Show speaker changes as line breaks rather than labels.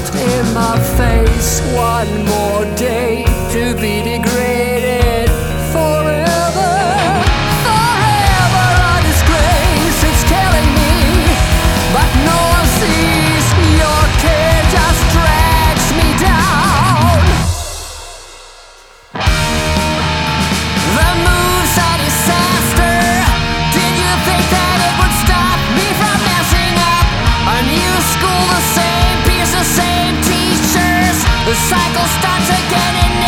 shot in my face. One more day to be degraded forever. Forever a disgrace, it's killing me, but no one sees. Your care just drags me down. The move's a disaster. Did you think that it would stop me from messing up? A new school, the same peers, the same teachers. The cycle starts again in